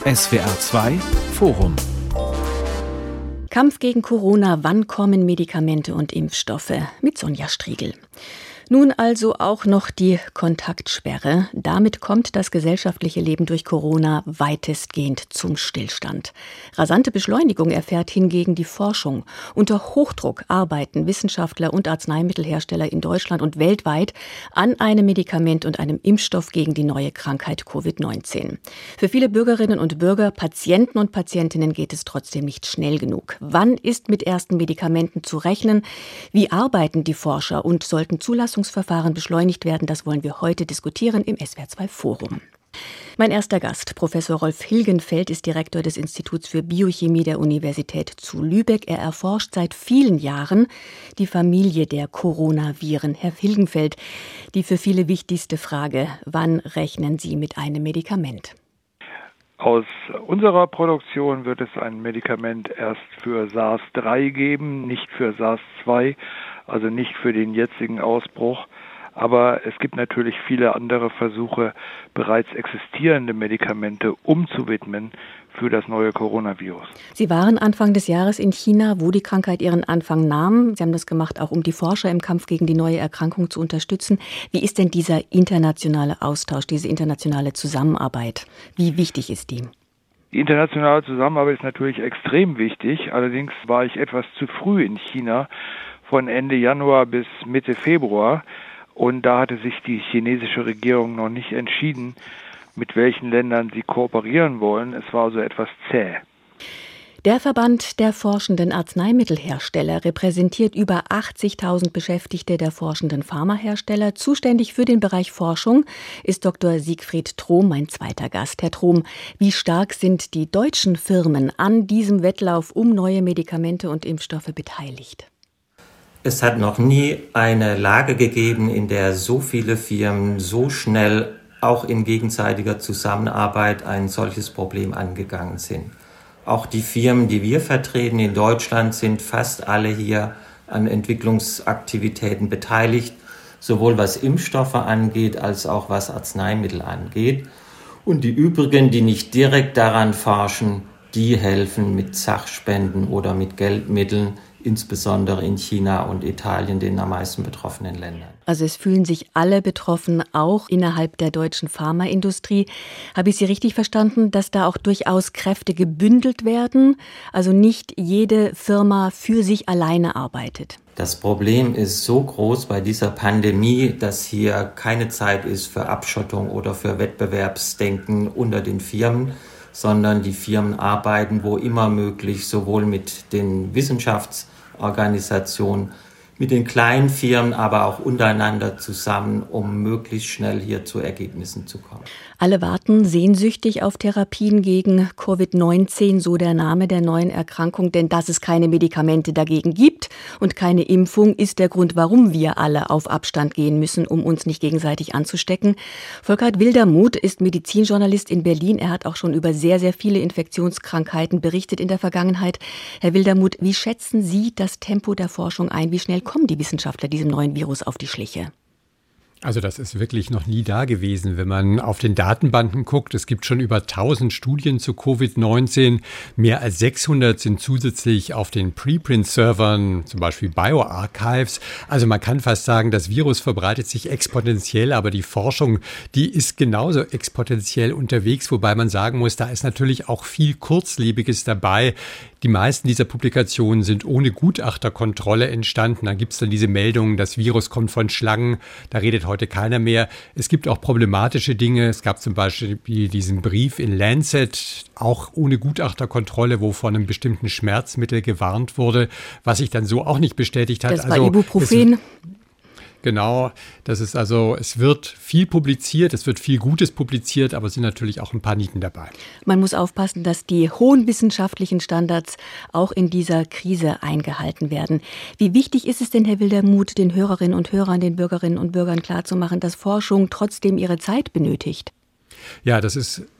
SWR 2 Forum. Kampf gegen Corona, wann kommen Medikamente und Impfstoffe? Mit Sonja Striegel. Nun also auch noch die Kontaktsperre. Damit kommt das gesellschaftliche Leben durch Corona weitestgehend zum Stillstand. Rasante Beschleunigung erfährt hingegen die Forschung. Unter Hochdruck arbeiten Wissenschaftler und Arzneimittelhersteller in Deutschland und weltweit an einem Medikament und einem Impfstoff gegen die neue Krankheit Covid-19. Für viele Bürgerinnen und Bürger, Patienten und Patientinnen geht es trotzdem nicht schnell genug. Wann ist mit ersten Medikamenten zu rechnen? Wie arbeiten die Forscher und sollten Zulassungsverfahren beschleunigt werden? Das wollen wir heute diskutieren im SWR 2 Forum. Mein erster Gast, Professor Rolf Hilgenfeldt, ist Direktor des Instituts für Biochemie der Universität zu Lübeck. Er erforscht seit vielen Jahren die Familie der Coronaviren. Herr Hilgenfeldt, die für viele wichtigste Frage: Wann rechnen Sie mit einem Medikament? Aus unserer Produktion wird es ein Medikament erst für SARS-3 geben, nicht für SARS-2, also nicht für den jetzigen Ausbruch. Aber es gibt natürlich viele andere Versuche, bereits existierende Medikamente umzuwidmen für das neue Coronavirus. Sie waren Anfang des Jahres in China, wo die Krankheit ihren Anfang nahm. Sie haben das gemacht, auch um die Forscher im Kampf gegen die neue Erkrankung zu unterstützen. Wie ist denn dieser internationale Austausch, diese internationale Zusammenarbeit? Wie wichtig ist die? Die internationale Zusammenarbeit ist natürlich extrem wichtig. Allerdings war ich etwas zu früh in China, von Ende Januar bis Mitte Februar. Und da hatte sich die chinesische Regierung noch nicht entschieden, mit welchen Ländern sie kooperieren wollen. Es war also etwas zäh. Der Verband der forschenden Arzneimittelhersteller repräsentiert über 80.000 Beschäftigte der forschenden Pharmahersteller. Zuständig für den Bereich Forschung ist Dr. Siegfried Trom, mein zweiter Gast. Herr Trom, wie stark sind die deutschen Firmen an diesem Wettlauf um neue Medikamente und Impfstoffe beteiligt? Es hat noch nie eine Lage gegeben, in der so viele Firmen so schnell, auch in gegenseitiger Zusammenarbeit, ein solches Problem angegangen sind. Auch die Firmen, die wir vertreten in Deutschland, sind fast alle hier an Entwicklungsaktivitäten beteiligt, sowohl was Impfstoffe angeht, als auch was Arzneimittel angeht. Und die übrigen, die nicht direkt daran forschen, die helfen mit Sachspenden oder mit Geldmitteln, insbesondere in China und Italien, den am meisten betroffenen Ländern. Also es fühlen sich alle betroffen, auch innerhalb der deutschen Pharmaindustrie. Habe ich Sie richtig verstanden, dass da auch durchaus Kräfte gebündelt werden? Also nicht jede Firma für sich alleine arbeitet? Das Problem ist so groß bei dieser Pandemie, dass hier keine Zeit ist für Abschottung oder für Wettbewerbsdenken unter den Firmen, sondern die Firmen arbeiten wo immer möglich, sowohl mit den Wissenschaftsorganisationen, mit den kleinen Firmen, aber auch untereinander zusammen, um möglichst schnell hier zu Ergebnissen zu kommen. Alle warten sehnsüchtig auf Therapien gegen Covid-19, so der Name der neuen Erkrankung. Denn dass es keine Medikamente dagegen gibt und keine Impfung, ist der Grund, warum wir alle auf Abstand gehen müssen, um uns nicht gegenseitig anzustecken. Volkert Wildermuth ist Medizinjournalist in Berlin. Er hat auch schon über sehr, sehr viele Infektionskrankheiten berichtet in der Vergangenheit. Herr Wildermuth, wie schätzen Sie das Tempo der Forschung ein? Wie schnell kommen die Wissenschaftler diesem neuen Virus auf die Schliche? Also das ist wirklich noch nie da gewesen, wenn man auf den Datenbanken guckt. Es gibt schon über 1000 Studien zu Covid-19. Mehr als 600 sind zusätzlich auf den Preprint-Servern, zum Beispiel bioRxives. Also man kann fast sagen, das Virus verbreitet sich exponentiell, aber die Forschung, die ist genauso exponentiell unterwegs, wobei man sagen muss, da ist natürlich auch viel Kurzlebiges dabei. Die meisten dieser Publikationen sind ohne Gutachterkontrolle entstanden. Dann gibt es dann diese Meldungen, das Virus kommt von Schlangen. Da redet heute keiner mehr. Es gibt auch problematische Dinge. Es gab zum Beispiel diesen Brief in Lancet, auch ohne Gutachterkontrolle, wo vor einem bestimmten Schmerzmittel gewarnt wurde, was sich dann so auch nicht bestätigt hat. Das war Ibuprofen. Genau, das ist also, es wird viel publiziert, es wird viel Gutes publiziert, aber es sind natürlich auch ein paar Nieten dabei. Man muss aufpassen, dass die hohen wissenschaftlichen Standards auch in dieser Krise eingehalten werden. Wie wichtig ist es denn, Herr Wildermuth, den Hörerinnen und Hörern, den Bürgerinnen und Bürgern klarzumachen, dass Forschung trotzdem ihre Zeit benötigt? Ja, das ist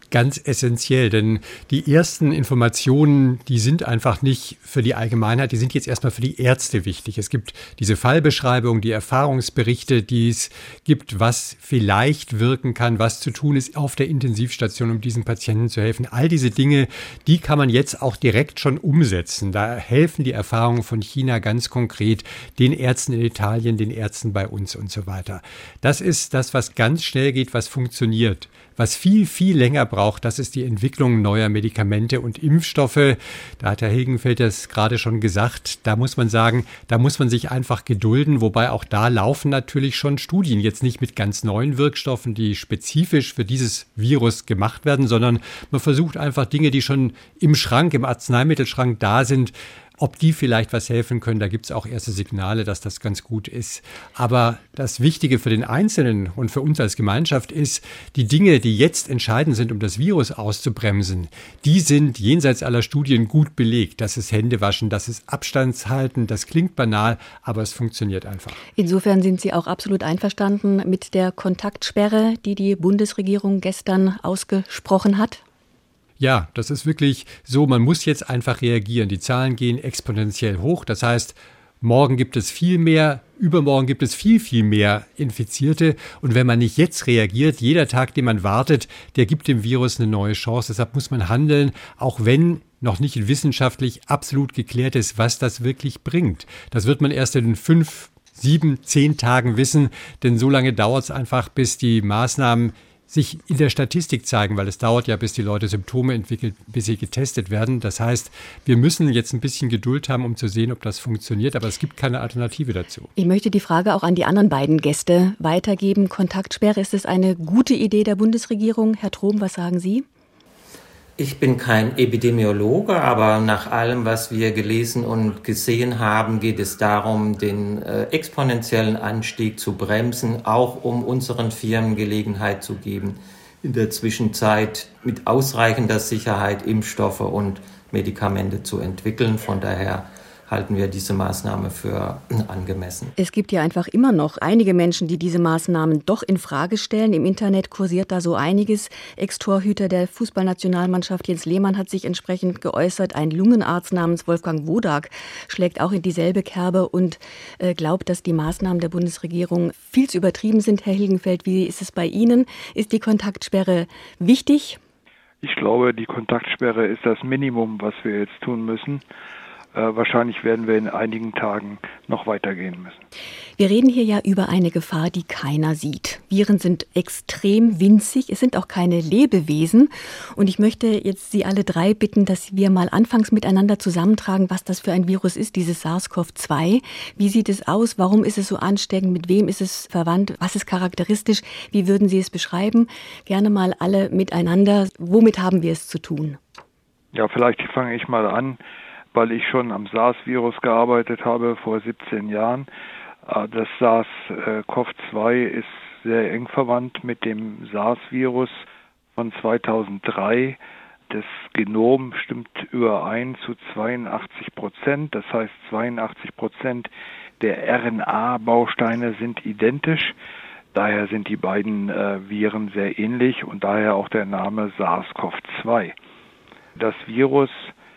ganz essentiell, denn die ersten Informationen, die sind einfach nicht für die Allgemeinheit, die sind jetzt erstmal für die Ärzte wichtig. Es gibt diese Fallbeschreibung, die Erfahrungsberichte, die es gibt, was vielleicht wirken kann, was zu tun ist auf der Intensivstation, um diesen Patienten zu helfen. All diese Dinge, die kann man jetzt auch direkt schon umsetzen. Da helfen die Erfahrungen von China ganz konkret den Ärzten in Italien, den Ärzten bei uns und so weiter. Das ist das, was ganz schnell geht, was funktioniert. Was viel, viel länger braucht, das ist die Entwicklung neuer Medikamente und Impfstoffe. Da hat Herr Hilgenfeldt das gerade schon gesagt. Da muss man sagen, da muss man sich einfach gedulden. Wobei auch da laufen natürlich schon Studien. Jetzt nicht mit ganz neuen Wirkstoffen, die spezifisch für dieses Virus gemacht werden, sondern man versucht einfach Dinge, die schon im Schrank, im Arzneimittelschrank da sind, ob die vielleicht was helfen können. Da gibt es auch erste Signale, dass das ganz gut ist. Aber das Wichtige für den Einzelnen und für uns als Gemeinschaft ist, die Dinge, die jetzt entscheidend sind, um das Virus auszubremsen, die sind jenseits aller Studien gut belegt. Das ist Händewaschen, das ist Abstandshalten, das klingt banal, aber es funktioniert einfach. Insofern sind Sie auch absolut einverstanden mit der Kontaktsperre, die die Bundesregierung gestern ausgesprochen hat? Ja, das ist wirklich so, man muss jetzt einfach reagieren. Die Zahlen gehen exponentiell hoch. Das heißt, morgen gibt es viel mehr, übermorgen gibt es viel, viel mehr Infizierte. Und wenn man nicht jetzt reagiert, jeder Tag, den man wartet, der gibt dem Virus eine neue Chance. Deshalb muss man handeln, auch wenn noch nicht wissenschaftlich absolut geklärt ist, was das wirklich bringt. Das wird man erst in 5, 7, 10 Tagen wissen, denn so lange dauert es einfach, bis die Maßnahmen sich in der Statistik zeigen, weil es dauert ja, bis die Leute Symptome entwickeln, bis sie getestet werden. Das heißt, wir müssen jetzt ein bisschen Geduld haben, um zu sehen, ob das funktioniert, aber es gibt keine Alternative dazu. Ich möchte die Frage auch an die anderen beiden Gäste weitergeben. Kontaktsperre, ist es eine gute Idee der Bundesregierung? Herr Trom, was sagen Sie? Ich bin kein Epidemiologe, aber nach allem, was wir gelesen und gesehen haben, geht es darum, den exponentiellen Anstieg zu bremsen, auch um unseren Firmen Gelegenheit zu geben, in der Zwischenzeit mit ausreichender Sicherheit Impfstoffe und Medikamente zu entwickeln. Von daher halten wir diese Maßnahme für angemessen. Es gibt ja einfach immer noch einige Menschen, die diese Maßnahmen doch in Frage stellen. Im Internet kursiert da so einiges. Ex-Torhüter der Fußballnationalmannschaft Jens Lehmann hat sich entsprechend geäußert. Ein Lungenarzt namens Wolfgang Wodak schlägt auch in dieselbe Kerbe und glaubt, dass die Maßnahmen der Bundesregierung viel zu übertrieben sind. Herr Hilgenfeldt, wie ist es bei Ihnen? Ist die Kontaktsperre wichtig? Ich glaube, die Kontaktsperre ist das Minimum, was wir jetzt tun müssen. Wahrscheinlich werden wir in einigen Tagen noch weitergehen müssen. Wir reden hier ja über eine Gefahr, die keiner sieht. Viren sind extrem winzig, es sind auch keine Lebewesen. Und ich möchte jetzt Sie alle drei bitten, dass wir mal anfangs miteinander zusammentragen, was das für ein Virus ist, dieses SARS-CoV-2. Wie sieht es aus? Warum ist es so ansteckend? Mit wem ist es verwandt? Was ist charakteristisch? Wie würden Sie es beschreiben? Gerne mal alle miteinander. Womit haben wir es zu tun? Ja, vielleicht fange ich mal an, weil ich schon am SARS-Virus gearbeitet habe vor 17 Jahren. Das SARS-CoV-2 ist sehr eng verwandt mit dem SARS-Virus von 2003. Das Genom stimmt überein zu 82%. Das heißt, 82% der RNA-Bausteine sind identisch. Daher sind die beiden Viren sehr ähnlich und daher auch der Name SARS-CoV-2. Das Virus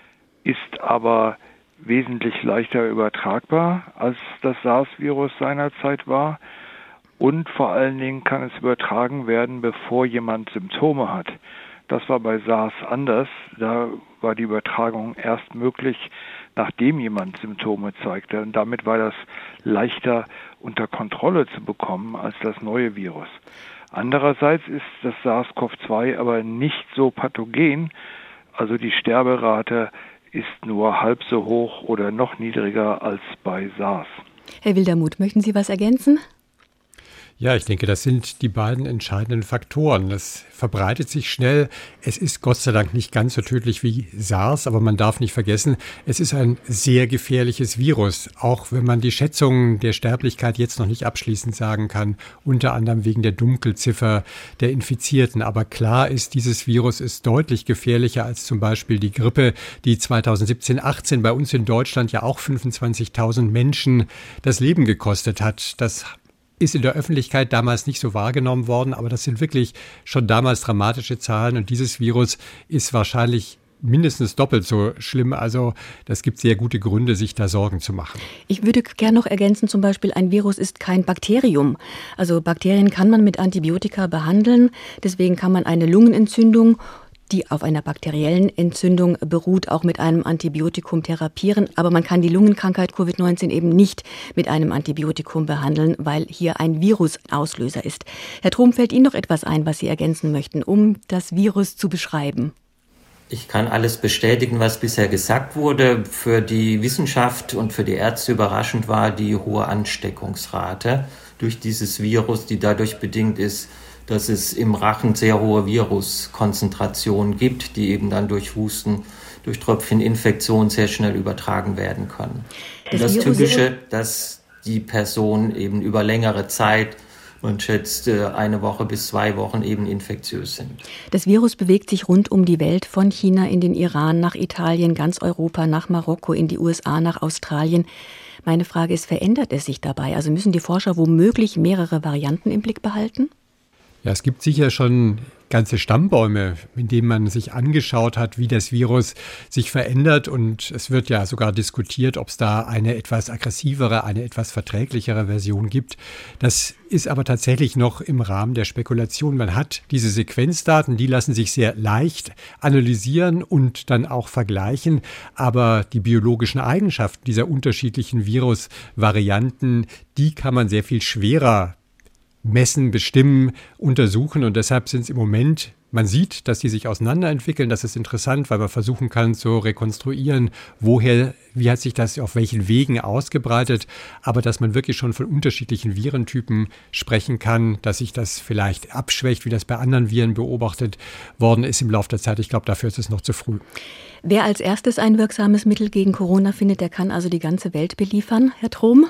ist aber wesentlich leichter übertragbar, als das SARS-Virus seinerzeit war. Und vor allen Dingen kann es übertragen werden, bevor jemand Symptome hat. Das war bei SARS anders. Da war die Übertragung erst möglich, nachdem jemand Symptome zeigte. Und damit war das leichter unter Kontrolle zu bekommen als das neue Virus. Andererseits ist das SARS-CoV-2 aber nicht so pathogen. Also die Sterberate ist nur halb so hoch oder noch niedriger als bei SARS. Herr Wildermuth, möchten Sie was ergänzen? Ja, ich denke, das sind die beiden entscheidenden Faktoren. Das verbreitet sich schnell. Es ist Gott sei Dank nicht ganz so tödlich wie SARS, aber man darf nicht vergessen, es ist ein sehr gefährliches Virus, auch wenn man die Schätzungen der Sterblichkeit jetzt noch nicht abschließend sagen kann, unter anderem wegen der Dunkelziffer der Infizierten. Aber klar ist, dieses Virus ist deutlich gefährlicher als zum Beispiel die Grippe, die 2017-18 bei uns in Deutschland ja auch 25.000 Menschen das Leben gekostet hat. Das ist in der Öffentlichkeit damals nicht so wahrgenommen worden, aber das sind wirklich schon damals dramatische Zahlen und dieses Virus ist wahrscheinlich mindestens doppelt so schlimm. Also das gibt sehr gute Gründe, sich da Sorgen zu machen. Ich würde gerne noch ergänzen, zum Beispiel ein Virus ist kein Bakterium. Also Bakterien kann man mit Antibiotika behandeln. Deswegen kann man eine Lungenentzündung, die auf einer bakteriellen Entzündung beruht, auch mit einem Antibiotikum therapieren. Aber man kann die Lungenkrankheit Covid-19 eben nicht mit einem Antibiotikum behandeln, weil hier ein Virusauslöser ist. Herr Trom, fällt Ihnen noch etwas ein, was Sie ergänzen möchten, um das Virus zu beschreiben? Ich kann alles bestätigen, was bisher gesagt wurde. Für die Wissenschaft und für die Ärzte überraschend war die hohe Ansteckungsrate durch dieses Virus, die dadurch bedingt ist, dass es im Rachen sehr hohe Viruskonzentrationen gibt, die eben dann durch Husten, durch Tröpfcheninfektion sehr schnell übertragen werden können. Das Typische, dass die Person eben über längere Zeit, man schätzt 1 Woche bis 2 Wochen, eben infektiös sind. Das Virus bewegt sich rund um die Welt, von China in den Iran, nach Italien, ganz Europa, nach Marokko, in die USA, nach Australien. Meine Frage ist, verändert es sich dabei? Also müssen die Forscher womöglich mehrere Varianten im Blick behalten? Ja, es gibt sicher schon ganze Stammbäume, in denen man sich angeschaut hat, wie das Virus sich verändert. Und es wird ja sogar diskutiert, ob es da eine etwas aggressivere, eine etwas verträglichere Version gibt. Das ist aber tatsächlich noch im Rahmen der Spekulation. Man hat diese Sequenzdaten, die lassen sich sehr leicht analysieren und dann auch vergleichen. Aber die biologischen Eigenschaften dieser unterschiedlichen Virusvarianten, die kann man sehr viel schwerer messen, bestimmen, untersuchen und deshalb sind es im Moment, man sieht, dass die sich auseinanderentwickeln, das ist interessant, weil man versuchen kann zu rekonstruieren, wie hat sich das auf welchen Wegen ausgebreitet, aber dass man wirklich schon von unterschiedlichen Virentypen sprechen kann, dass sich das vielleicht abschwächt, wie das bei anderen Viren beobachtet worden ist im Laufe der Zeit. Ich glaube, dafür ist es noch zu früh. Wer als erstes ein wirksames Mittel gegen Corona findet, der kann also die ganze Welt beliefern, Herr Trom?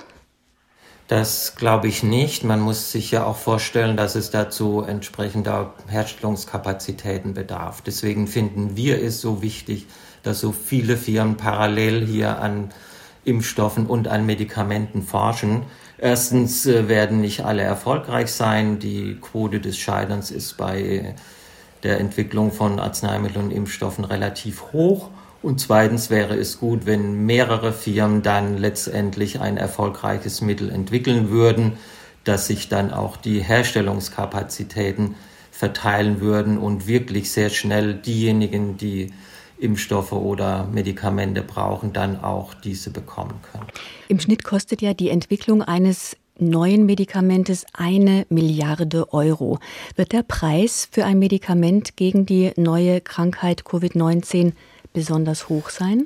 Das glaube ich nicht. Man muss sich ja auch vorstellen, dass es dazu entsprechender Herstellungskapazitäten bedarf. Deswegen finden wir es so wichtig, dass so viele Firmen parallel hier an Impfstoffen und an Medikamenten forschen. Erstens werden nicht alle erfolgreich sein. Die Quote des Scheiterns ist bei der Entwicklung von Arzneimitteln und Impfstoffen relativ hoch. Und zweitens wäre es gut, wenn mehrere Firmen dann letztendlich ein erfolgreiches Mittel entwickeln würden, dass sich dann auch die Herstellungskapazitäten verteilen würden und wirklich sehr schnell diejenigen, die Impfstoffe oder Medikamente brauchen, dann auch diese bekommen können. Im Schnitt kostet ja die Entwicklung eines neuen Medikamentes 1 Milliarde Euro. Wird der Preis für ein Medikament gegen die neue Krankheit Covid-19 besonders hoch sein?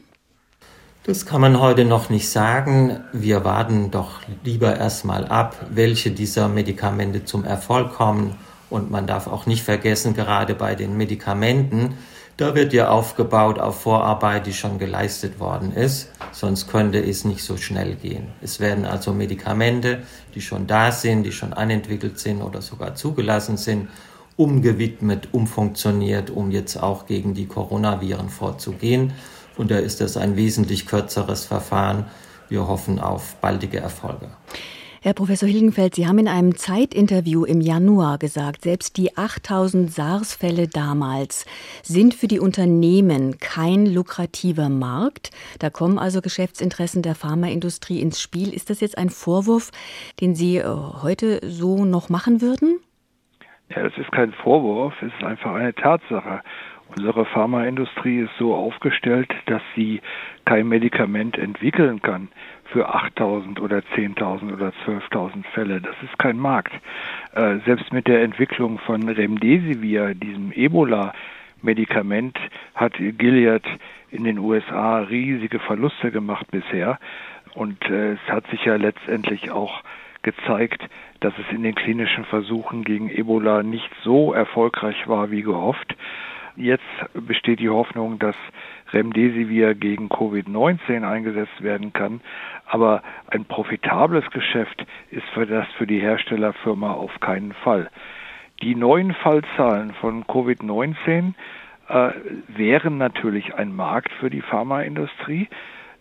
Das kann man heute noch nicht sagen. Wir warten doch lieber erstmal ab, welche dieser Medikamente zum Erfolg kommen. Und man darf auch nicht vergessen, gerade bei den Medikamenten, da wird ja aufgebaut auf Vorarbeit, die schon geleistet worden ist. Sonst könnte es nicht so schnell gehen. Es werden also Medikamente, die schon da sind, die schon anentwickelt sind oder sogar zugelassen sind, umgewidmet, umfunktioniert, um jetzt auch gegen die Coronaviren vorzugehen. Und da ist das ein wesentlich kürzeres Verfahren. Wir hoffen auf baldige Erfolge. Herr Professor Hilgenfeldt, Sie haben in einem Zeit-Interview im Januar gesagt, selbst die 8000 SARS-Fälle damals sind für die Unternehmen kein lukrativer Markt. Da kommen also Geschäftsinteressen der Pharmaindustrie ins Spiel. Ist das jetzt ein Vorwurf, den Sie heute so noch machen würden? Ja, das ist kein Vorwurf, es ist einfach eine Tatsache. Unsere Pharmaindustrie ist so aufgestellt, dass sie kein Medikament entwickeln kann für 8.000 oder 10.000 oder 12.000 Fälle. Das ist kein Markt. Selbst mit der Entwicklung von Remdesivir, diesem Ebola-Medikament, hat Gilead in den USA riesige Verluste gemacht bisher. Und es hat sich ja letztendlich auch gezeigt, dass es in den klinischen Versuchen gegen Ebola nicht so erfolgreich war wie gehofft. Jetzt besteht die Hoffnung, dass Remdesivir gegen Covid-19 eingesetzt werden kann. Aber ein profitables Geschäft ist für die Herstellerfirma auf keinen Fall. Die neuen Fallzahlen von Covid-19 wären natürlich ein Markt für die Pharmaindustrie.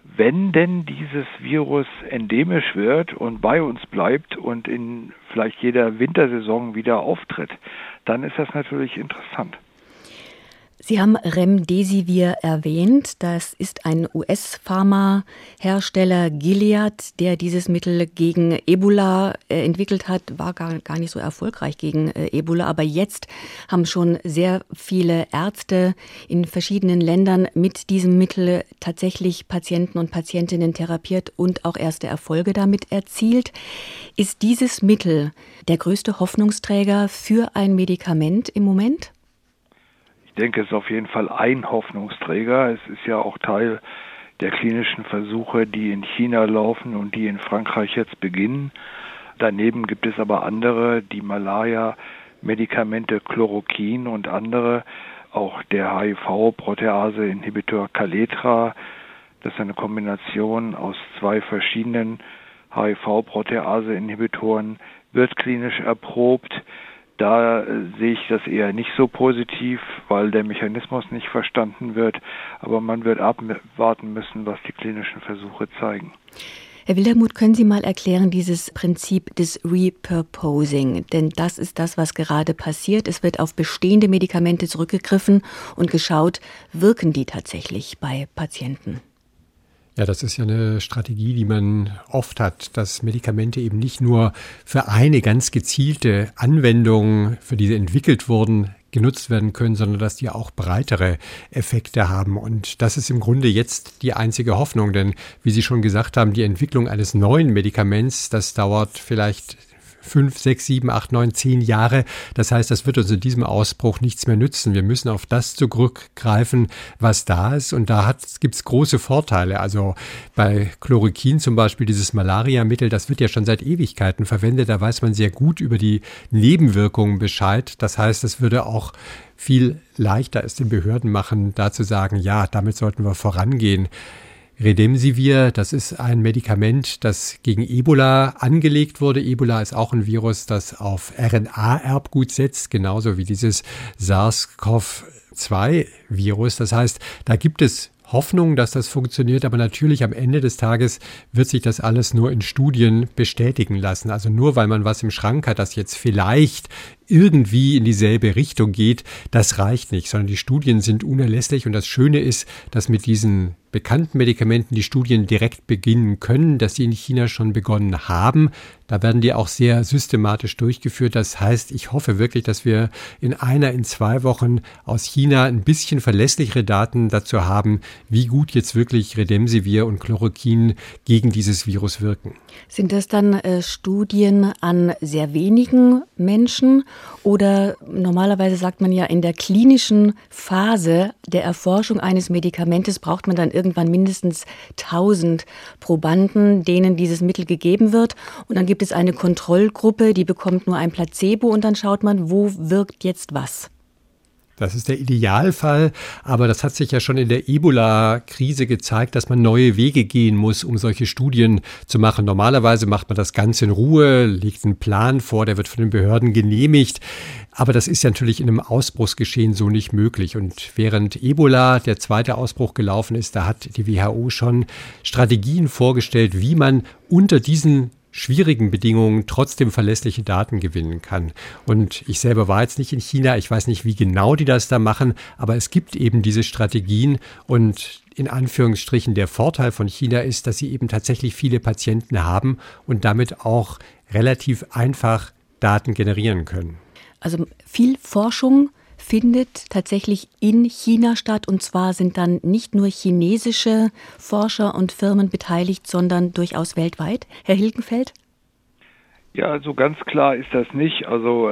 wenn denn dieses Virus endemisch wird und bei uns bleibt und in vielleicht jeder Wintersaison wieder auftritt, dann ist das natürlich interessant. Sie haben Remdesivir erwähnt. Das ist ein US-Pharmahersteller Gilead, der dieses Mittel gegen Ebola entwickelt hat. War gar nicht so erfolgreich gegen Ebola. Aber jetzt haben schon sehr viele Ärzte in verschiedenen Ländern mit diesem Mittel tatsächlich Patienten und Patientinnen therapiert und auch erste Erfolge damit erzielt. Ist dieses Mittel der größte Hoffnungsträger für ein Medikament im Moment? Ich denke, es ist auf jeden Fall ein Hoffnungsträger. Es ist ja auch Teil der klinischen Versuche, die in China laufen und die in Frankreich jetzt beginnen. Daneben gibt es aber andere, die Malaria-Medikamente Chloroquin und andere, auch der HIV-Protease-Inhibitor Kaletra. Das ist eine Kombination aus 2 verschiedenen HIV-Protease-Inhibitoren, wird klinisch erprobt. Da sehe ich das eher nicht so positiv, weil der Mechanismus nicht verstanden wird. Aber man wird abwarten müssen, was die klinischen Versuche zeigen. Herr Wildermuth, können Sie mal erklären, dieses Prinzip des Repurposing? Denn das ist das, was gerade passiert. Es wird auf bestehende Medikamente zurückgegriffen und geschaut, wirken die tatsächlich bei Patienten? Ja, das ist ja eine Strategie, die man oft hat, dass Medikamente eben nicht nur für eine ganz gezielte Anwendung, für die sie entwickelt wurden, genutzt werden können, sondern dass die auch breitere Effekte haben. Und das ist im Grunde jetzt die einzige Hoffnung, denn wie Sie schon gesagt haben, die Entwicklung eines neuen Medikaments, das dauert vielleicht 5, 6, 7, 8, 9, 10 Jahre. Das heißt, das wird uns in diesem Ausbruch nichts mehr nützen. Wir müssen auf das zurückgreifen, was da ist. Und da gibt es große Vorteile. Also bei Chloroquin zum Beispiel, dieses Malaria-Mittel, das wird ja schon seit Ewigkeiten verwendet. Da weiß man sehr gut über die Nebenwirkungen Bescheid. Das heißt, es würde auch viel leichter es den Behörden machen, da zu sagen, ja, damit sollten wir vorangehen. Remdesivir, das ist ein Medikament, das gegen Ebola angelegt wurde. Ebola ist auch ein Virus, das auf RNA-Erbgut setzt, genauso wie dieses SARS-CoV-2-Virus. Das heißt, da gibt es Hoffnung, dass das funktioniert, aber natürlich am Ende des Tages wird sich das alles nur in Studien bestätigen lassen. Also nur weil man was im Schrank hat, das jetzt vielleicht irgendwie in dieselbe Richtung geht, das reicht nicht, sondern die Studien sind unerlässlich und das Schöne ist, dass mit diesen bekannten Medikamenten die Studien direkt beginnen können, dass sie in China schon begonnen haben. Da werden die auch sehr systematisch durchgeführt. Das heißt, ich hoffe wirklich, dass wir in 2 Wochen aus China ein bisschen verlässlichere Daten dazu haben, wie gut jetzt wirklich Remdesivir und Chloroquin gegen dieses Virus wirken. Sind das dann Studien an sehr wenigen Menschen oder normalerweise sagt man ja, in der klinischen Phase der Erforschung eines Medikamentes braucht man dann irgendwann mindestens 1000 Probanden, denen dieses Mittel gegeben wird und dann gibt es eine Kontrollgruppe, die bekommt nur ein Placebo und dann schaut man, wo wirkt jetzt was. Das ist der Idealfall, aber das hat sich ja schon in der Ebola-Krise gezeigt, dass man neue Wege gehen muss, um solche Studien zu machen. Normalerweise macht man das Ganze in Ruhe, legt einen Plan vor, der wird von den Behörden genehmigt. Aber das ist ja natürlich in einem Ausbruchsgeschehen so nicht möglich. Und während Ebola, der zweite Ausbruch gelaufen ist, da hat die WHO schon Strategien vorgestellt, wie man unter diesen schwierigen Bedingungen trotzdem verlässliche Daten gewinnen kann. Und ich selber war jetzt nicht in China, ich weiß nicht, wie genau die das da machen, aber es gibt eben diese Strategien und in Anführungsstrichen der Vorteil von China ist, dass sie eben tatsächlich viele Patienten haben und damit auch relativ einfach Daten generieren können. Also viel Forschung findet tatsächlich in China statt und zwar sind dann nicht nur chinesische Forscher und Firmen beteiligt, sondern durchaus weltweit. Herr Hilgenfeldt? Ja, also ganz klar ist das nicht. Also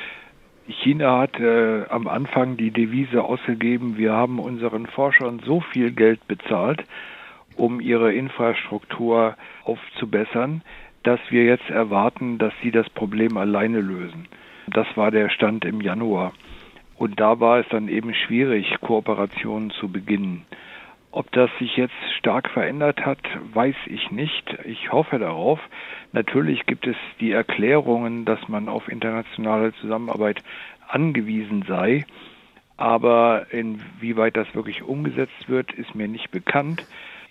China hat am Anfang die Devise ausgegeben, wir haben unseren Forschern so viel Geld bezahlt, um ihre Infrastruktur aufzubessern, dass wir jetzt erwarten, dass sie das Problem alleine lösen. Das war der Stand im Januar. Und da war es dann eben schwierig, Kooperationen zu beginnen. Ob das sich jetzt stark verändert hat, weiß ich nicht. Ich hoffe darauf. Natürlich gibt es die Erklärungen, dass man auf internationale Zusammenarbeit angewiesen sei. Aber inwieweit das wirklich umgesetzt wird, ist mir nicht bekannt.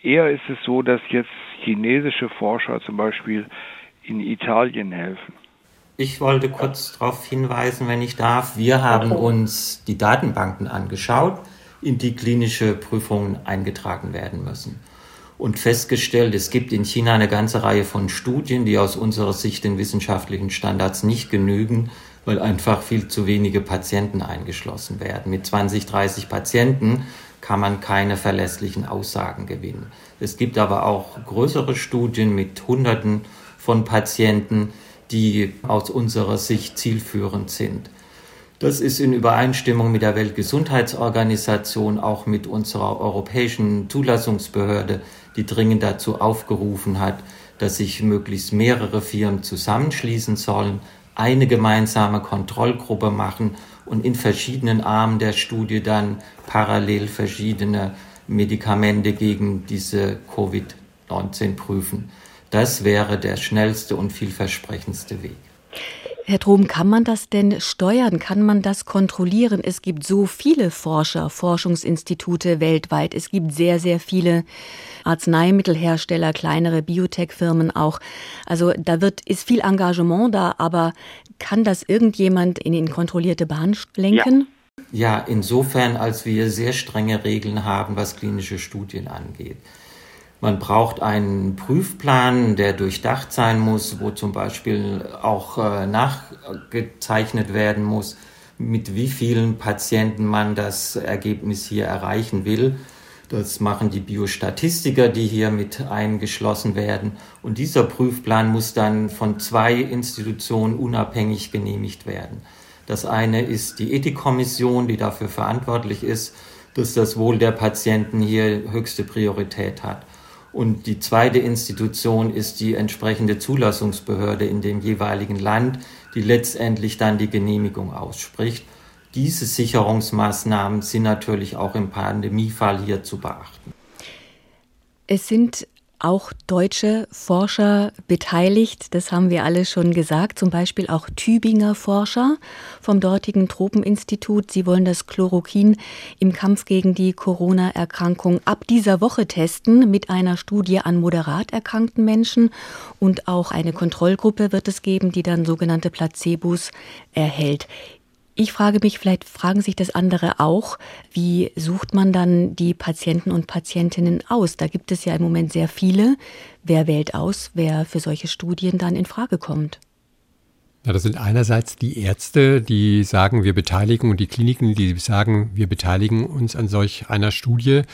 eher ist es so, dass jetzt chinesische Forscher zum Beispiel in Italien helfen. Ich wollte kurz darauf hinweisen, wenn ich darf. Wir haben uns die Datenbanken angeschaut, in die klinische Prüfungen eingetragen werden müssen. Und festgestellt, es gibt in China eine ganze Reihe von Studien, die aus unserer Sicht den wissenschaftlichen Standards nicht genügen, weil einfach viel zu wenige Patienten eingeschlossen werden. Mit 20, 30 Patienten kann man keine verlässlichen Aussagen gewinnen. Es gibt aber auch größere Studien mit Hunderten von Patienten, die aus unserer Sicht zielführend sind. Das ist in Übereinstimmung mit der Weltgesundheitsorganisation, auch mit unserer europäischen Zulassungsbehörde, die dringend dazu aufgerufen hat, dass sich möglichst mehrere Firmen zusammenschließen sollen, eine gemeinsame Kontrollgruppe machen und in verschiedenen Armen der Studie dann parallel verschiedene Medikamente gegen diese Covid-19 prüfen. Das wäre der schnellste und vielversprechendste Weg. Herr Trom, kann man das denn steuern? Kann man das kontrollieren? Es gibt so viele Forscher, Forschungsinstitute weltweit. Es gibt sehr, sehr viele Arzneimittelhersteller, kleinere Biotech-Firmen auch. Also ist viel Engagement da, aber kann das irgendjemand in kontrollierte Bahn lenken? Ja, insofern, als wir sehr strenge Regeln haben, was klinische Studien angeht. Man braucht einen Prüfplan, der durchdacht sein muss, wo zum Beispiel auch nachgezeichnet werden muss, mit wie vielen Patienten man das Ergebnis hier erreichen will. Das machen die Biostatistiker, die hier mit eingeschlossen werden. Und dieser Prüfplan muss dann von 2 Institutionen unabhängig genehmigt werden. Das eine ist die Ethikkommission, die dafür verantwortlich ist, dass das Wohl der Patienten hier höchste Priorität hat. Und die zweite Institution ist die entsprechende Zulassungsbehörde in dem jeweiligen Land, die letztendlich dann die Genehmigung ausspricht. Diese Sicherungsmaßnahmen sind natürlich auch im Pandemiefall hier zu beachten. Es sind auch deutsche Forscher beteiligt, das haben wir alle schon gesagt, zum Beispiel auch Tübinger Forscher vom dortigen Tropeninstitut. Sie wollen das Chloroquin im Kampf gegen die Corona-Erkrankung ab dieser Woche testen mit einer Studie an moderat erkrankten Menschen. Und auch eine Kontrollgruppe wird es geben, die dann sogenannte Placebos erhält. Ich frage mich, vielleicht fragen sich das andere auch, wie sucht man dann die Patienten und Patientinnen aus? Da gibt es ja im Moment sehr viele. Wer wählt aus, wer für solche Studien dann in Frage kommt? Ja, das sind einerseits die Ärzte, die sagen, wir beteiligen, und die Kliniken, die sagen, wir beteiligen uns an solch einer Studie.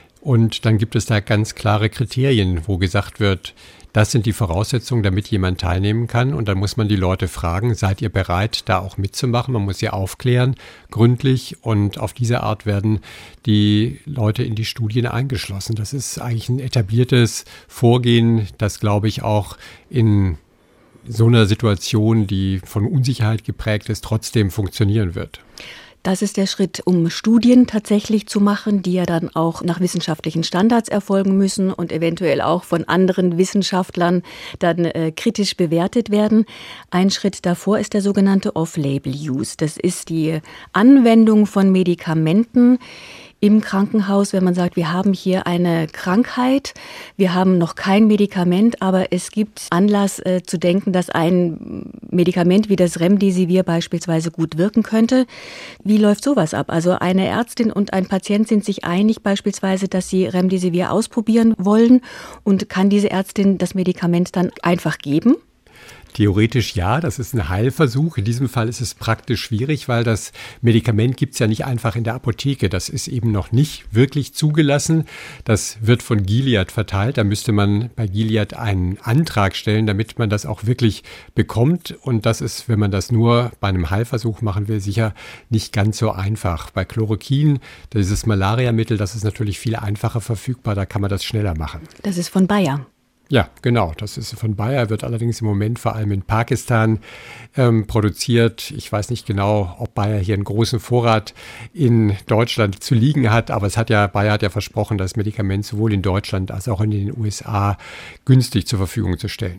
Und dann gibt es da ganz klare Kriterien, wo gesagt wird, das sind die Voraussetzungen, damit jemand teilnehmen kann. Und dann muss man die Leute fragen, seid ihr bereit, da auch mitzumachen? Man muss sie aufklären, gründlich. Und auf diese Art werden die Leute in die Studien eingeschlossen. Das ist eigentlich ein etabliertes Vorgehen, das, glaube ich, auch in so einer Situation, die von Unsicherheit geprägt ist, trotzdem funktionieren wird. Das ist der Schritt, um Studien tatsächlich zu machen, die ja dann auch nach wissenschaftlichen Standards erfolgen müssen und eventuell auch von anderen Wissenschaftlern dann kritisch bewertet werden. Ein Schritt davor ist der sogenannte Off-Label-Use. Das ist die Anwendung von Medikamenten im Krankenhaus, wenn man sagt, wir haben hier eine Krankheit, wir haben noch kein Medikament, aber es gibt Anlass zu denken, dass ein Medikament wie das Remdesivir beispielsweise gut wirken könnte. Wie läuft sowas ab? Also eine Ärztin und ein Patient sind sich einig beispielsweise, dass sie Remdesivir ausprobieren wollen, und kann diese Ärztin das Medikament dann einfach geben? Theoretisch ja, das ist ein Heilversuch. In diesem Fall ist es praktisch schwierig, weil das Medikament gibt es ja nicht einfach in der Apotheke. Das ist eben noch nicht wirklich zugelassen. Das wird von Gilead verteilt. Da müsste man bei Gilead einen Antrag stellen, damit man das auch wirklich bekommt. Und das ist, wenn man das nur bei einem Heilversuch machen will, sicher nicht ganz so einfach. Bei Chloroquin, dieses Malariamittel, das ist natürlich viel einfacher verfügbar. Da kann man das schneller machen. Das ist von Bayer. Ja, genau. Das ist von Bayer, wird allerdings im Moment vor allem in Pakistan produziert. Ich weiß nicht genau, ob Bayer hier einen großen Vorrat in Deutschland zu liegen hat, aber Bayer hat ja versprochen, das Medikament sowohl in Deutschland als auch in den USA günstig zur Verfügung zu stellen.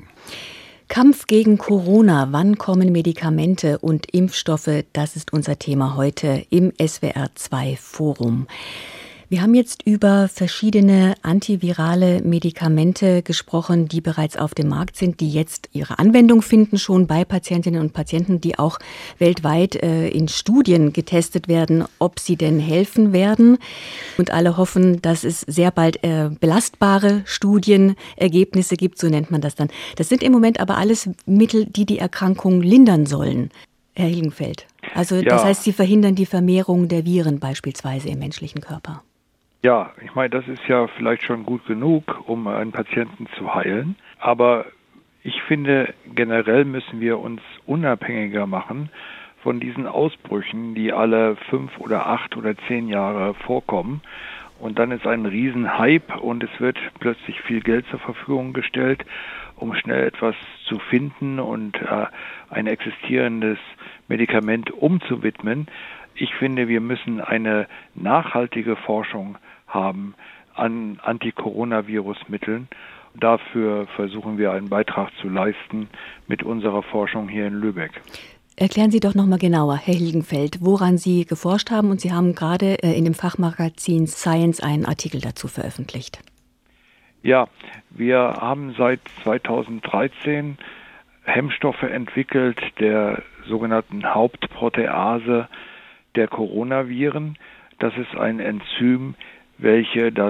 Kampf gegen Corona. Wann kommen Medikamente und Impfstoffe? Das ist unser Thema heute im SWR2 Forum. Wir haben jetzt über verschiedene antivirale Medikamente gesprochen, die bereits auf dem Markt sind, die jetzt ihre Anwendung finden, schon bei Patientinnen und Patienten, die auch weltweit in Studien getestet werden, ob sie denn helfen werden. Und alle hoffen, dass es sehr bald belastbare Studienergebnisse gibt, so nennt man das dann. Das sind im Moment aber alles Mittel, die die Erkrankung lindern sollen, Herr Hilgenfeldt. Also das heißt, sie verhindern die Vermehrung der Viren beispielsweise im menschlichen Körper. Ja, ich meine, das ist ja vielleicht schon gut genug, um einen Patienten zu heilen. Aber ich finde, generell müssen wir uns unabhängiger machen von diesen Ausbrüchen, die alle 5 oder 8 oder 10 Jahre vorkommen. Und dann ist ein Riesenhype und es wird plötzlich viel Geld zur Verfügung gestellt, um schnell etwas zu finden und ein existierendes Medikament umzuwidmen. Ich finde, wir müssen eine nachhaltige Forschung haben an Anti-Coronavirus-Mitteln. Dafür versuchen wir einen Beitrag zu leisten mit unserer Forschung hier in Lübeck. Erklären Sie doch noch mal genauer, Herr Hilgenfeldt, woran Sie geforscht haben. Und Sie haben gerade in dem Fachmagazin Science einen Artikel dazu veröffentlicht. Ja, wir haben seit 2013 Hemmstoffe entwickelt der sogenannten Hauptprotease der Coronaviren. Das ist ein Enzym, welche das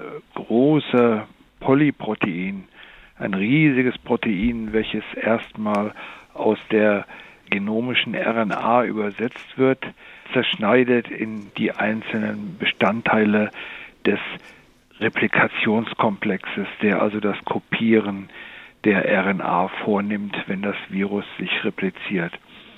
große Polyprotein, ein riesiges Protein, welches erstmal aus der genomischen RNA übersetzt wird, zerschneidet in die einzelnen Bestandteile des Replikationskomplexes, der also das Kopieren der RNA vornimmt, wenn das Virus sich repliziert.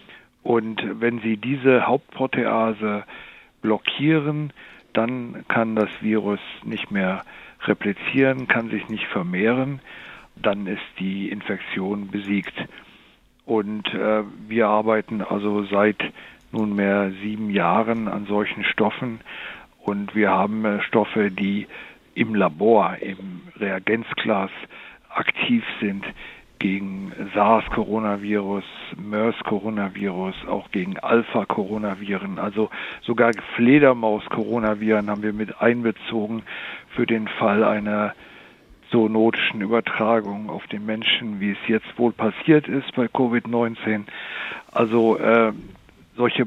Und wenn Sie diese Hauptprotease blockieren, dann kann das Virus nicht mehr replizieren, kann sich nicht vermehren, dann ist die Infektion besiegt. Und wir arbeiten also seit nunmehr 7 Jahren an solchen Stoffen und wir haben Stoffe, die im Labor, im Reagenzglas aktiv sind gegen SARS-Coronavirus, MERS-Coronavirus, auch gegen Alpha-Coronaviren, also sogar Fledermaus-Coronaviren haben wir mit einbezogen für den Fall einer zoonotischen Übertragung auf den Menschen, wie es jetzt wohl passiert ist bei Covid-19. Also solche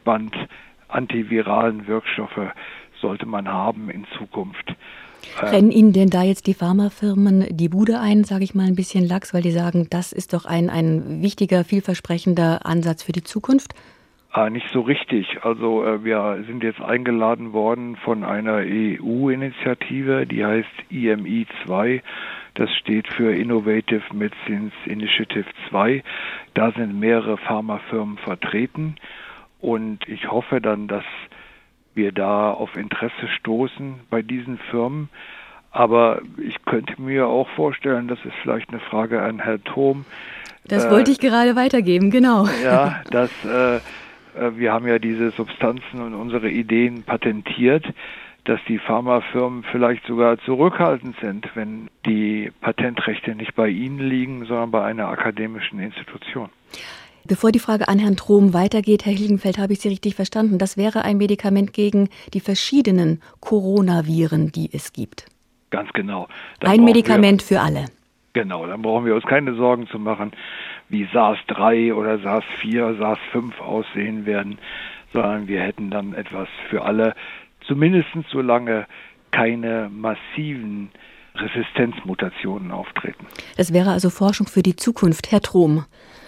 Breitband-antiviralen Wirkstoffe sollte man haben in Zukunft. Rennen Ihnen denn da jetzt die Pharmafirmen die Bude ein, sage ich mal ein bisschen lax, weil die sagen, das ist doch ein wichtiger, vielversprechender Ansatz für die Zukunft? Nicht so richtig. Also wir sind jetzt eingeladen worden von einer EU-Initiative, die heißt IMI2. Das steht für Innovative Medicines Initiative 2. Da sind mehrere Pharmafirmen vertreten und ich hoffe dann, dass wir da auf Interesse stoßen bei diesen Firmen. Aber ich könnte mir auch vorstellen, das ist vielleicht eine Frage an Herrn Thom. Das wollte ich gerade weitergeben, genau. Ja, dass wir haben ja diese Substanzen und unsere Ideen patentiert, dass die Pharmafirmen vielleicht sogar zurückhaltend sind, wenn die Patentrechte nicht bei ihnen liegen, sondern bei einer akademischen Institution. Bevor die Frage an Herrn Trom weitergeht, Herr Hilgenfeldt, habe ich Sie richtig verstanden? Das wäre ein Medikament gegen die verschiedenen Coronaviren, die es gibt. Ganz genau. Ein Medikament für alle. Genau, dann brauchen wir uns keine Sorgen zu machen, wie SARS-3 oder SARS-4, SARS-5 aussehen werden, sondern wir hätten dann etwas für alle, zumindest solange keine massiven Resistenzmutationen auftreten. Das wäre also Forschung für die Zukunft. Herr Trom,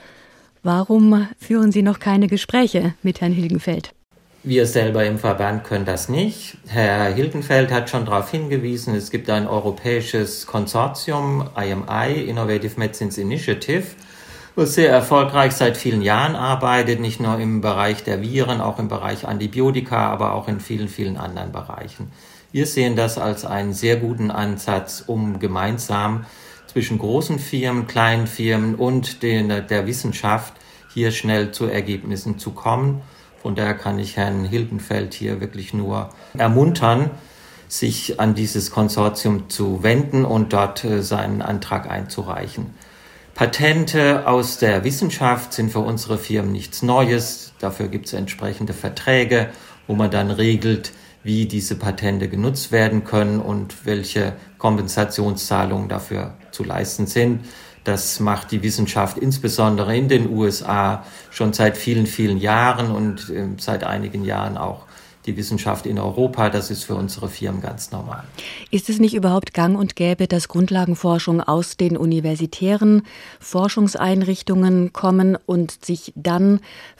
warum führen Sie noch keine Gespräche mit Herrn Hilgenfeldt? Wir selber im Verband können das nicht. Herr Hilgenfeldt hat schon darauf hingewiesen, es gibt ein europäisches Konsortium, IMI, Innovative Medicines Initiative, was sehr erfolgreich seit vielen Jahren arbeitet, nicht nur im Bereich der Viren, auch im Bereich Antibiotika, aber auch in vielen, vielen anderen Bereichen. Wir sehen das als einen sehr guten Ansatz, um gemeinsam zwischen großen Firmen, kleinen Firmen und der Wissenschaft hier schnell zu Ergebnissen zu kommen. Von daher kann ich Herrn Hilgenfeldt hier wirklich nur ermuntern, sich an dieses Konsortium zu wenden und dort seinen Antrag einzureichen. Patente aus der Wissenschaft sind für unsere Firmen nichts Neues. Dafür gibt es entsprechende Verträge, wo man dann regelt, wie diese Patente genutzt werden können und welche Kompensationszahlungen dafür zu leisten sind. Das macht die Wissenschaft insbesondere in den USA schon seit vielen, vielen Jahren und seit einigen Jahren auch die Wissenschaft in Europa. Das ist für unsere Firmen ganz normal. Ist es nicht überhaupt gang und gäbe, dass Grundlagenforschung aus den universitären Forschungseinrichtungen kommen und sich dann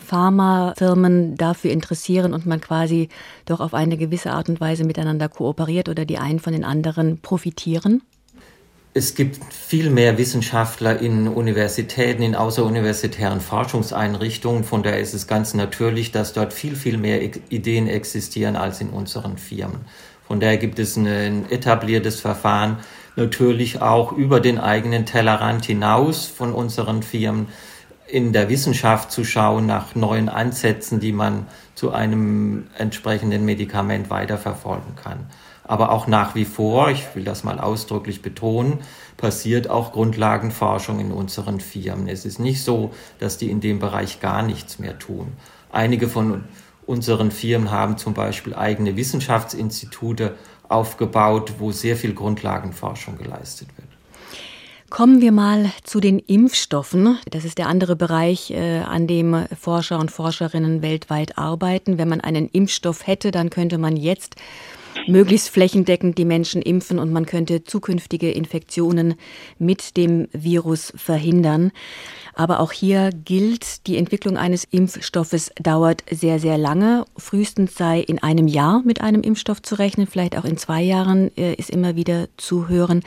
Pharmafirmen dafür interessieren und man quasi doch auf eine gewisse Art und Weise miteinander kooperiert oder die einen von den anderen profitieren? Es gibt viel mehr Wissenschaftler in Universitäten, in außeruniversitären Forschungseinrichtungen. Von daher ist es ganz natürlich, dass dort viel, viel mehr Ideen existieren als in unseren Firmen. Von daher gibt es ein etabliertes Verfahren, natürlich auch über den eigenen Tellerrand hinaus von unseren Firmen in der Wissenschaft zu schauen nach neuen Ansätzen, die man zu einem entsprechenden Medikament weiterverfolgen kann. Aber auch nach wie vor, ich will das mal ausdrücklich betonen, passiert auch Grundlagenforschung in unseren Firmen. Es ist nicht so, dass die in dem Bereich gar nichts mehr tun. Einige von unseren Firmen haben zum Beispiel eigene Wissenschaftsinstitute aufgebaut, wo sehr viel Grundlagenforschung geleistet wird. Kommen wir mal zu den Impfstoffen. Das ist der andere Bereich, an dem Forscher und Forscherinnen weltweit arbeiten. Wenn man einen Impfstoff hätte, dann könnte man jetzt möglichst flächendeckend die Menschen impfen und man könnte zukünftige Infektionen mit dem Virus verhindern. Aber auch hier gilt, die Entwicklung eines Impfstoffes dauert sehr, sehr lange. Frühestens sei in einem Jahr mit einem Impfstoff zu rechnen, vielleicht auch in 2 Jahren ist immer wieder zu hören.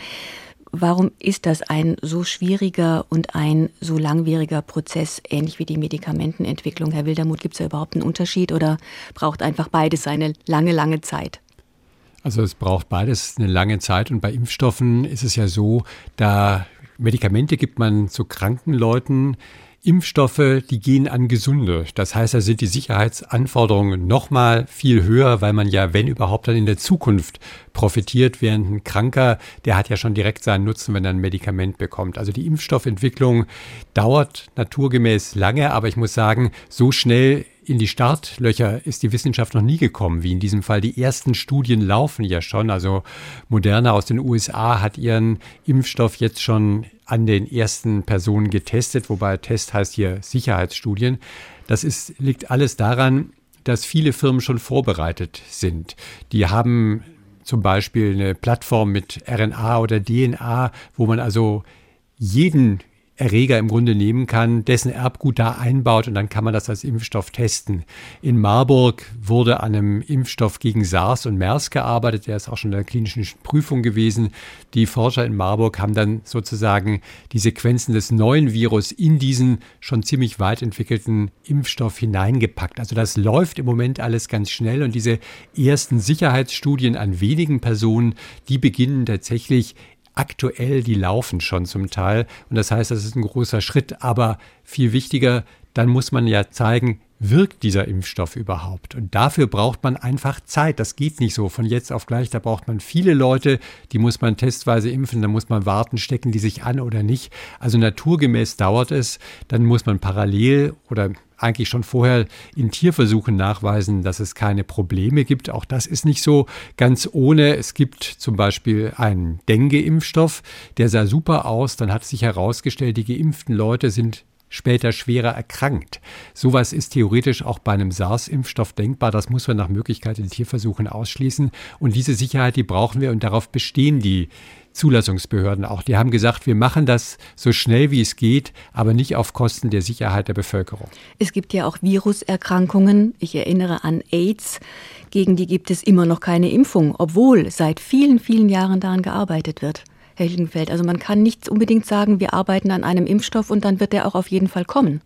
Warum ist das ein so schwieriger und ein so langwieriger Prozess, ähnlich wie die Medikamentenentwicklung? Herr Wildermuth, gibt es da überhaupt einen Unterschied oder braucht einfach beides eine lange, lange Zeit? Also es braucht beides eine lange Zeit und bei Impfstoffen ist es ja so, da Medikamente gibt man zu kranken Leuten, Impfstoffe, die gehen an Gesunde. Das heißt, da sind die Sicherheitsanforderungen noch mal viel höher, weil man ja, wenn überhaupt, dann in der Zukunft profitiert, während ein Kranker, der hat ja schon direkt seinen Nutzen, wenn er ein Medikament bekommt. Also die Impfstoffentwicklung dauert naturgemäß lange, aber ich muss sagen, so schnell in die Startlöcher ist die Wissenschaft noch nie gekommen, wie in diesem Fall. Die ersten Studien laufen ja schon. Also Moderna aus den USA hat ihren Impfstoff jetzt schon an den ersten Personen getestet, wobei Test heißt hier Sicherheitsstudien. Das liegt alles daran, dass viele Firmen schon vorbereitet sind. Die haben zum Beispiel eine Plattform mit RNA oder DNA, wo man also jeden Erreger im Grunde nehmen kann, dessen Erbgut da einbaut und dann kann man das als Impfstoff testen. In Marburg wurde an einem Impfstoff gegen SARS und MERS gearbeitet, der ist auch schon in der klinischen Prüfung gewesen. Die Forscher in Marburg haben dann sozusagen die Sequenzen des neuen Virus in diesen schon ziemlich weit entwickelten Impfstoff hineingepackt. Also das läuft im Moment alles ganz schnell und diese ersten Sicherheitsstudien an wenigen Personen, die beginnen tatsächlich aktuell, die laufen schon zum Teil. Und das heißt, das ist ein großer Schritt. Aber viel wichtiger, dann muss man ja zeigen, wirkt dieser Impfstoff überhaupt? Und dafür braucht man einfach Zeit. Das geht nicht so von jetzt auf gleich. Da braucht man viele Leute, die muss man testweise impfen. Da muss man warten, stecken die sich an oder nicht. Also naturgemäß dauert es. Dann muss man parallel oder eigentlich schon vorher in Tierversuchen nachweisen, dass es keine Probleme gibt. Auch das ist nicht so ganz ohne. Es gibt zum Beispiel einen Dengue-Impfstoff, der sah super aus. Dann hat sich herausgestellt, die geimpften Leute sind später schwerer erkrankt. Sowas ist theoretisch auch bei einem SARS-Impfstoff denkbar. Das muss man nach Möglichkeit in Tierversuchen ausschließen. Und diese Sicherheit, die brauchen wir und darauf bestehen die Zulassungsbehörden auch. Die haben gesagt, wir machen das so schnell wie es geht, aber nicht auf Kosten der Sicherheit der Bevölkerung. Es gibt ja auch Viruserkrankungen. Ich erinnere an AIDS. Gegen die gibt es immer noch keine Impfung, obwohl seit vielen, vielen Jahren daran gearbeitet wird. Herr Hilgenfeldt, also man kann nicht unbedingt sagen, wir arbeiten an einem Impfstoff und dann wird der auch auf jeden Fall kommen.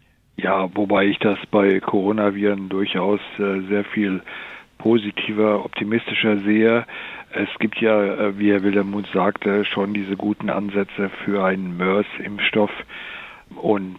Ja, wobei ich das bei Coronaviren durchaus sehr viel positiver, optimistischer sehe. Es gibt ja, wie Herr Wildermuth sagte, schon diese guten Ansätze für einen MERS-Impfstoff und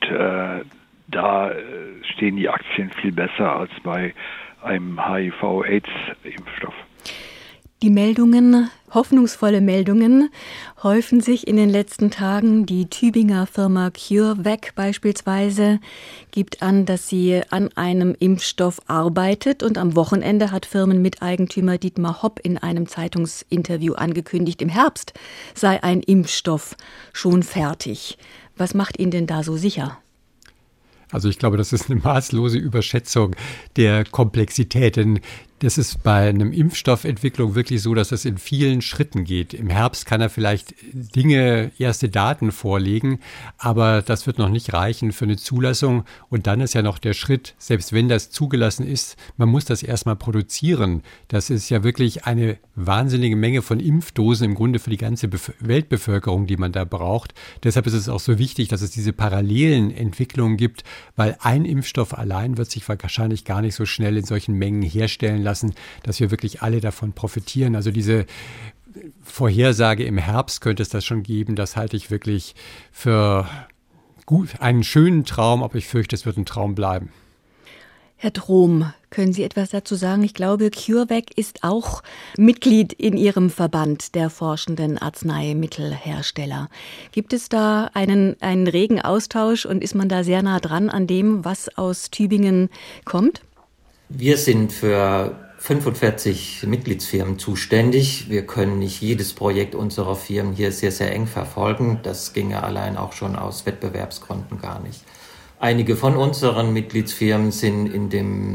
da stehen die Aktien viel besser als bei einem HIV-AIDS-Impfstoff. Die Meldungen Hoffnungsvolle Meldungen häufen sich in den letzten Tagen. Die Tübinger Firma CureVac beispielsweise gibt an, dass sie an einem Impfstoff arbeitet. Und am Wochenende hat Firmenmiteigentümer Dietmar Hopp in einem Zeitungsinterview angekündigt, im Herbst sei ein Impfstoff schon fertig. Was macht ihn denn da so sicher? Also ich glaube, das ist eine maßlose Überschätzung der Komplexität, denn das ist bei einem Impfstoffentwicklung wirklich so, dass es in vielen Schritten geht. Im Herbst kann er vielleicht erste Daten vorlegen, aber das wird noch nicht reichen für eine Zulassung. Und dann ist ja noch der Schritt, selbst wenn das zugelassen ist, man muss das erstmal produzieren. Das ist ja wirklich eine wahnsinnige Menge von Impfdosen im Grunde für die ganze Weltbevölkerung, die man da braucht. Deshalb ist es auch so wichtig, dass es diese parallelen Entwicklungen gibt, weil ein Impfstoff allein wird sich wahrscheinlich gar nicht so schnell in solchen Mengen herstellen lassen, dass wir wirklich alle davon profitieren. Also diese Vorhersage im Herbst könnte es das schon geben. Das halte ich wirklich für einen schönen Traum, aber ich fürchte, es wird ein Traum bleiben. Herr Drohm, können Sie etwas dazu sagen? Ich glaube, CureVac ist auch Mitglied in Ihrem Verband der forschenden Arzneimittelhersteller. Gibt es da einen regen Austausch und ist man da sehr nah dran an dem, was aus Tübingen kommt? Wir sind für 45 Mitgliedsfirmen zuständig. Wir können nicht jedes Projekt unserer Firmen hier sehr, sehr eng verfolgen. Das ginge allein auch schon aus Wettbewerbsgründen gar nicht. Einige von unseren Mitgliedsfirmen sind in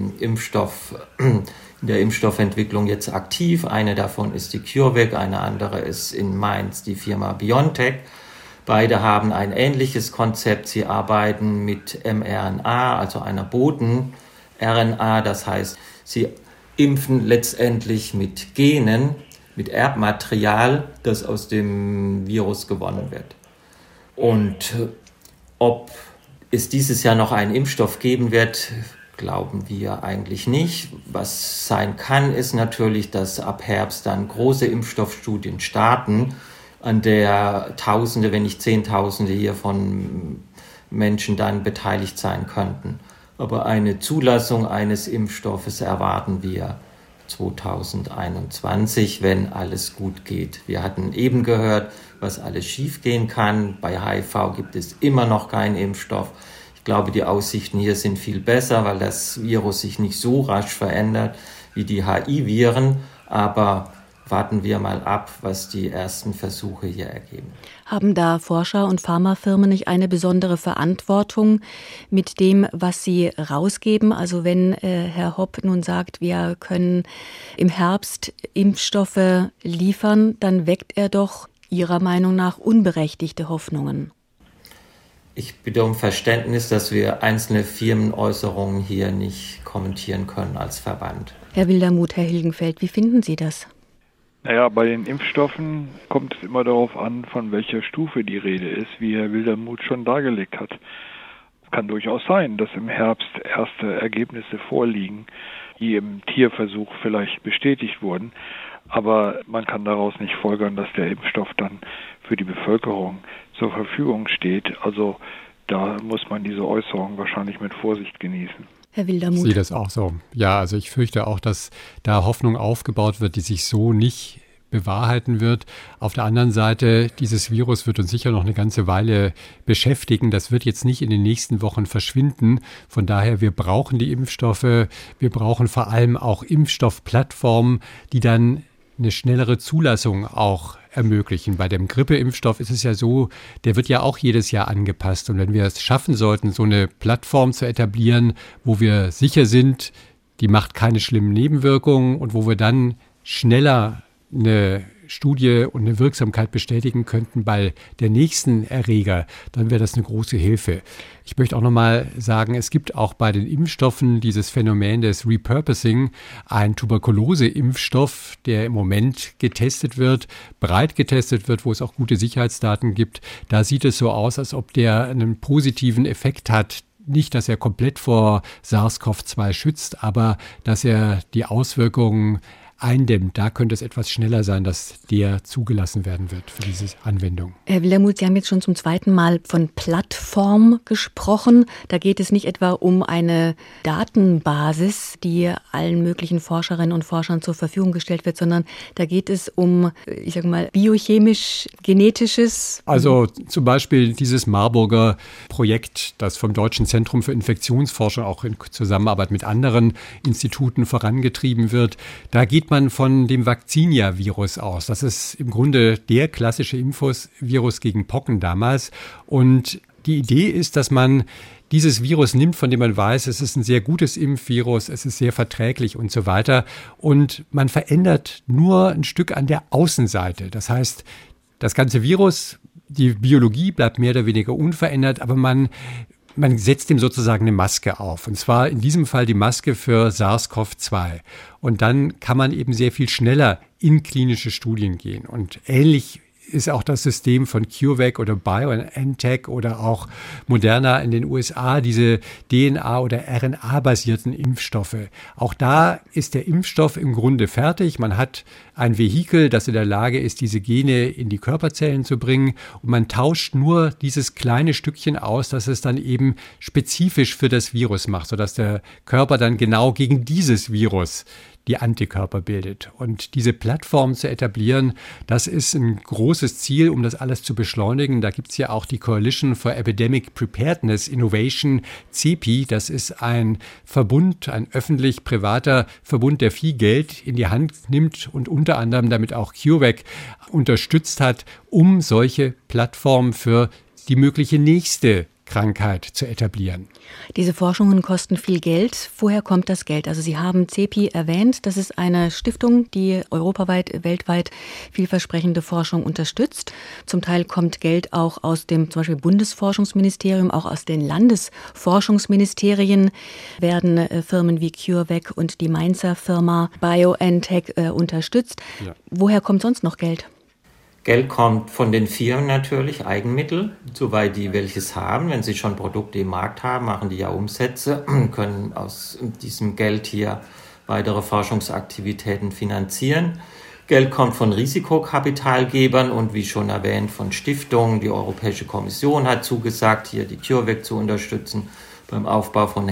der Impfstoffentwicklung jetzt aktiv. Eine davon ist die CureVac, eine andere ist in Mainz die Firma BioNTech. Beide haben ein ähnliches Konzept. Sie arbeiten mit mRNA, also einer Boten-RNA. Das heißt, sie impfen letztendlich mit Genen, mit Erbmaterial, das aus dem Virus gewonnen wird. Und ob es dieses Jahr noch einen Impfstoff geben wird, glauben wir eigentlich nicht. Was sein kann, ist natürlich, dass ab Herbst dann große Impfstoffstudien starten, an der Tausende, wenn nicht Zehntausende hier von Menschen dann beteiligt sein könnten. Aber eine Zulassung eines Impfstoffes erwarten wir 2021, wenn alles gut geht. Wir hatten eben gehört, was alles schiefgehen kann. Bei HIV gibt es immer noch keinen Impfstoff. Ich glaube, die Aussichten hier sind viel besser, weil das Virus sich nicht so rasch verändert wie die HIV-Viren. Aber warten wir mal ab, was die ersten Versuche hier ergeben. Haben da Forscher und Pharmafirmen nicht eine besondere Verantwortung mit dem, was sie rausgeben? Also wenn Herr Hopp nun sagt, wir können im Herbst Impfstoffe liefern, dann weckt er doch Ihrer Meinung nach unberechtigte Hoffnungen. Ich bitte um Verständnis, dass wir einzelne Firmenäußerungen hier nicht kommentieren können als Verband. Herr Wildermuth, Herr Hilgenfeldt, wie finden Sie das? Naja, bei den Impfstoffen kommt es immer darauf an, von welcher Stufe die Rede ist, wie Herr Wildermuth schon dargelegt hat. Es kann durchaus sein, dass im Herbst erste Ergebnisse vorliegen, die im Tierversuch vielleicht bestätigt wurden. Aber man kann daraus nicht folgern, dass der Impfstoff dann für die Bevölkerung zur Verfügung steht. Also da muss man diese Äußerung wahrscheinlich mit Vorsicht genießen. Herr Wildermuth. Ich sehe das auch so. Ja, also ich fürchte auch, dass da Hoffnung aufgebaut wird, die sich so nicht bewahrheiten wird. Auf der anderen Seite, dieses Virus wird uns sicher noch eine ganze Weile beschäftigen. Das wird jetzt nicht in den nächsten Wochen verschwinden. Von daher, wir brauchen die Impfstoffe. Wir brauchen vor allem auch Impfstoffplattformen, die dann eine schnellere Zulassung auch ermöglichen. Bei dem Grippeimpfstoff ist es ja so, der wird ja auch jedes Jahr angepasst. Und wenn wir es schaffen sollten, so eine Plattform zu etablieren, wo wir sicher sind, die macht keine schlimmen Nebenwirkungen und wo wir dann schneller eine Studie und eine Wirksamkeit bestätigen könnten bei der nächsten Erreger, dann wäre das eine große Hilfe. Ich möchte auch nochmal sagen, es gibt auch bei den Impfstoffen dieses Phänomen des Repurposing, ein Tuberkulose-Impfstoff, der im Moment getestet wird, breit getestet wird, wo es auch gute Sicherheitsdaten gibt. Da sieht es so aus, als ob der einen positiven Effekt hat. Nicht, dass er komplett vor SARS-CoV-2 schützt, aber dass er die Auswirkungen eindämmt. Da könnte es etwas schneller sein, dass der zugelassen werden wird für diese Anwendung. Herr Wildermuth, Sie haben jetzt schon zum zweiten Mal von Plattform gesprochen. Da geht es nicht etwa um eine Datenbasis, die allen möglichen Forscherinnen und Forschern zur Verfügung gestellt wird, sondern da geht es um, ich sage mal, biochemisch-genetisches. Also zum Beispiel dieses Marburger Projekt, das vom Deutschen Zentrum für Infektionsforschung auch in Zusammenarbeit mit anderen Instituten vorangetrieben wird. Da geht man von dem Vaccinia-Virus aus. Das ist im Grunde der klassische Virus gegen Pocken damals. Und die Idee ist, dass man dieses Virus nimmt, von dem man weiß, es ist ein sehr gutes Impfvirus, es ist sehr verträglich und so weiter. Und man verändert nur ein Stück an der Außenseite. Das heißt, das ganze Virus, die Biologie bleibt mehr oder weniger unverändert, aber man setzt ihm sozusagen eine Maske auf. Und zwar in diesem Fall die Maske für SARS-CoV-2. Und dann kann man eben sehr viel schneller in klinische Studien gehen. Und ähnlich ist auch das System von CureVac oder BioNTech oder auch Moderna in den USA, diese DNA- oder RNA-basierten Impfstoffe. Auch da ist der Impfstoff im Grunde fertig. Man hat ein Vehikel, das in der Lage ist, diese Gene in die Körperzellen zu bringen. Und man tauscht nur dieses kleine Stückchen aus, das es dann eben spezifisch für das Virus macht, sodass der Körper dann genau gegen dieses Virus die Antikörper bildet. Und diese Plattform zu etablieren, das ist ein großes Ziel, um das alles zu beschleunigen. Da gibt es ja auch die Coalition for Epidemic Preparedness Innovation, CEPI. Das ist ein Verbund, ein öffentlich-privater Verbund, der viel Geld in die Hand nimmt und unter anderem damit auch CureVac unterstützt hat, um solche Plattformen für die mögliche nächste Krankheit zu etablieren. Diese Forschungen kosten viel Geld. Woher kommt das Geld? Also Sie haben CEPI erwähnt. Das ist eine Stiftung, die europaweit, weltweit vielversprechende Forschung unterstützt. Zum Teil kommt Geld auch aus dem zum Beispiel Bundesforschungsministerium, auch aus den Landesforschungsministerien werden Firmen wie CureVac und die Mainzer Firma BioNTech unterstützt. Ja. Woher kommt sonst noch Geld? Geld kommt von den Firmen natürlich, Eigenmittel, soweit die welches haben. Wenn sie schon Produkte im Markt haben, machen die ja Umsätze, können aus diesem Geld hier weitere Forschungsaktivitäten finanzieren. Geld kommt von Risikokapitalgebern und wie schon erwähnt von Stiftungen. Die Europäische Kommission hat zugesagt, hier die CureVac zu unterstützen beim Aufbau von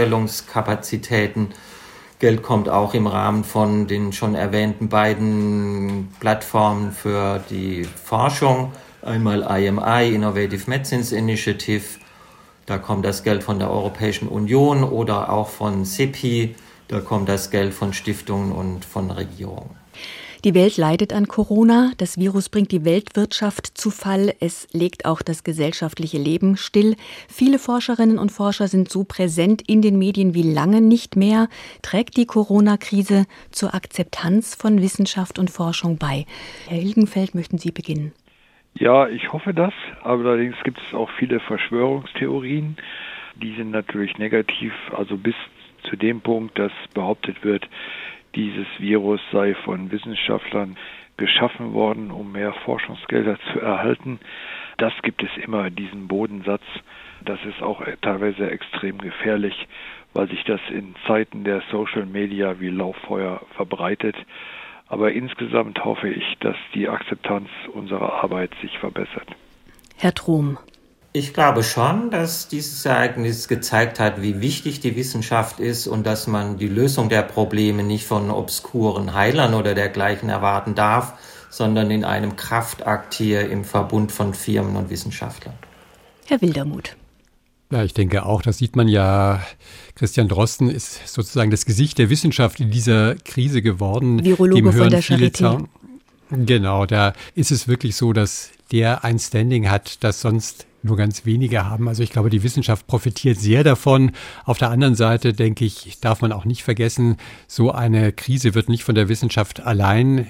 Herstellungskapazitäten. Geld kommt auch im Rahmen von den schon erwähnten beiden Plattformen für die Forschung. Einmal IMI, Innovative Medicines Initiative. Da kommt das Geld von der Europäischen Union oder auch von CEPI. Da kommt das Geld von Stiftungen und von Regierungen. Die Welt leidet an Corona. Das Virus bringt die Weltwirtschaft zu Fall. Es legt auch das gesellschaftliche Leben still. Viele Forscherinnen und Forscher sind so präsent in den Medien wie lange nicht mehr. Trägt die Corona-Krise zur Akzeptanz von Wissenschaft und Forschung bei? Herr Hilgenfeldt, möchten Sie beginnen? Ja, ich hoffe das. Allerdings gibt es auch viele Verschwörungstheorien. Die sind natürlich negativ, also bis zu dem Punkt, dass behauptet wird, dieses Virus sei von Wissenschaftlern geschaffen worden, um mehr Forschungsgelder zu erhalten. Das gibt es immer, diesen Bodensatz. Das ist auch teilweise extrem gefährlich, weil sich das in Zeiten der Social Media wie Lauffeuer verbreitet. Aber insgesamt hoffe ich, dass die Akzeptanz unserer Arbeit sich verbessert. Herr Trom. Ich glaube schon, dass dieses Ereignis gezeigt hat, wie wichtig die Wissenschaft ist und dass man die Lösung der Probleme nicht von obskuren Heilern oder dergleichen erwarten darf, sondern in einem Kraftakt hier im Verbund von Firmen und Wissenschaftlern. Herr Wildermuth. Ja, ich denke auch, das sieht man ja. Christian Drosten ist sozusagen das Gesicht der Wissenschaft in dieser Krise geworden. Virologe von der Charité. Genau, da ist es wirklich so, dass der ein Standing hat, das sonst nur ganz wenige haben. Also ich glaube, die Wissenschaft profitiert sehr davon. Auf der anderen Seite, denke ich, darf man auch nicht vergessen, so eine Krise wird nicht von der Wissenschaft allein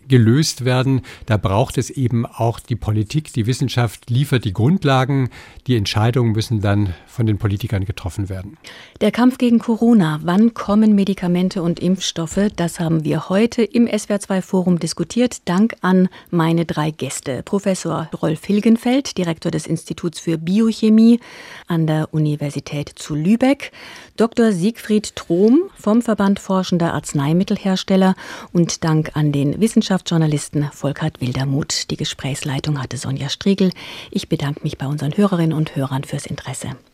gelöst werden. Da braucht es eben auch die Politik. Die Wissenschaft liefert die Grundlagen. Die Entscheidungen müssen dann von den Politikern getroffen werden. Der Kampf gegen Corona. Wann kommen Medikamente und Impfstoffe? Das haben wir heute im SWR2-Forum diskutiert. Dank an meine 3 Gäste. Professor Rolf Hilgenfeldt, Direktor des Instituts für Biochemie an der Universität zu Lübeck. Dr. Siegfried Trom vom Verband Forschender Arzneimittelhersteller und Dank an den Wissenschaftsjournalisten Volkert Wildermuth. Die Gesprächsleitung hatte Sonja Striegel. Ich bedanke mich bei unseren Hörerinnen und Hörern fürs Interesse.